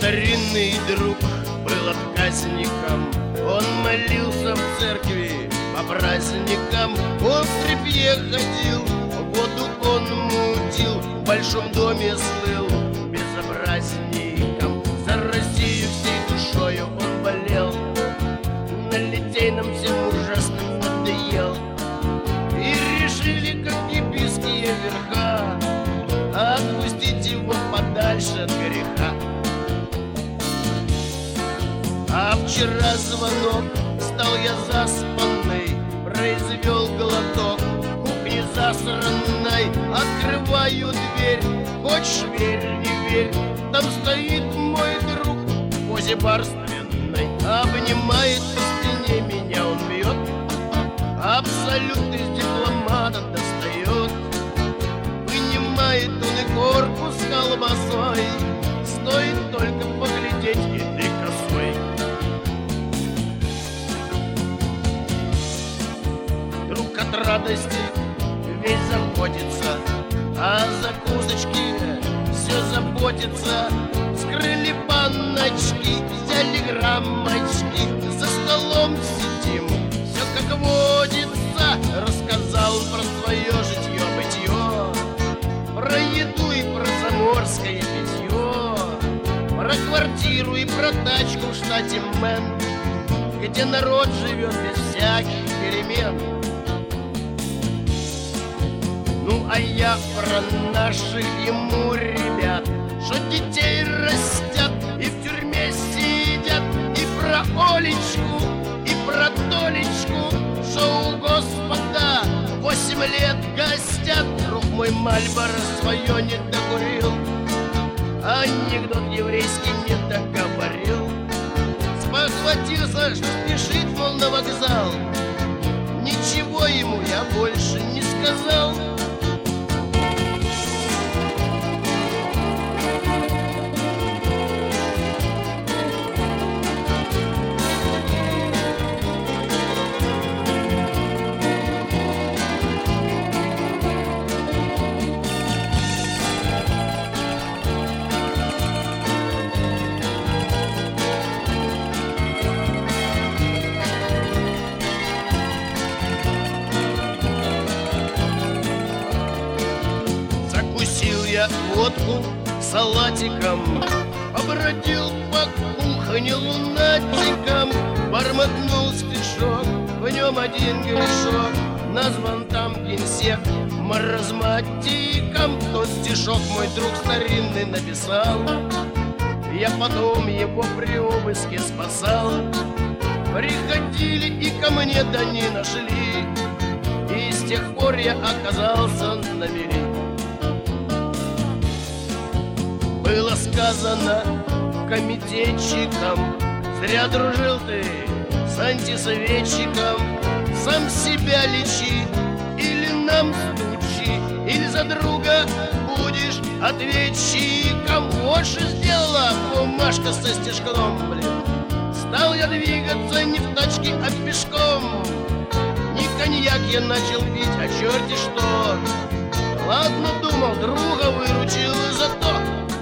старинный друг был отказником. Он молился в церкви по праздникам. Он в тряпье ходил, воду он мутил, в большом доме слыл безобразником. За Россию всей душою он болел, на литейном всем ужасно надоел. И решили, как епиские верха, отпустить его подальше от греха. А вчера звонок, стал я заспанный, произвел глоток кухни засранной. Открываю дверь, хочешь верь, не верь, там стоит мой друг в позе барственной. Обнимает по спине, меня он бьет, абсолют из дипломата достает. Вынимает он и корпус колбасой, стоит только поглядеть, и ты косой. Друг от радости весь заботится, а закусочки все заботится. Скрыли баночки, взяли граммочки, за столом сидим, все как водится. Рассказал про свое житье-бытье, про еду и про заморское питье, про квартиру и про тачку в штате Мэн, где народ живет без всяких перемен. Ну а я про наших ему ребят, что детей растят и в тюрьме сидят, и про Олечку, и про Толечку, что у Господа 8 лет гостят. Друг мой Мальборо свое не докурил, анекдот еврейский не договорил. Спохватился, что спешит, мол, на вокзал. Ничего ему я больше не сказал. Водку салатиком, побродил по кухне лунатиком, бормотнул стишок, в нем один грешок, назван там генсек маразматиком. Тот стишок мой друг старинный написал, я потом его при обыске спасал. Приходили и ко мне, да не нашли, и с тех пор я оказался на мели. Было сказано комитетчиком, зря дружил ты с антисоветчиком. Сам себя лечи или нам стучи, или за друга будешь ответчиком. Вот что сделала бумажка со стишком, блин. Стал я двигаться не в тачке, а пешком. Не коньяк я начал пить, а черти что. Ладно, думал, друга выручил и зато.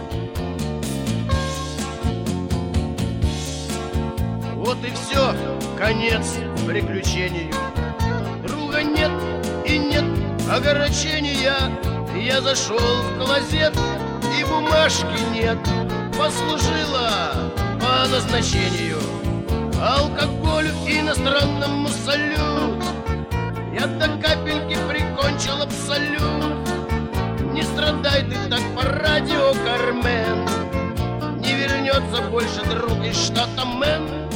Вот и все, конец приключению. Друга нет и нет огорчения. Я зашел в клозет, и бумажки нет. Послужила по назначению алкоголю иностранному салют. Я до капельки прикончил абсолют. Не страдай ты так по радио, Кармен, не вернется больше друг из штата Мэн.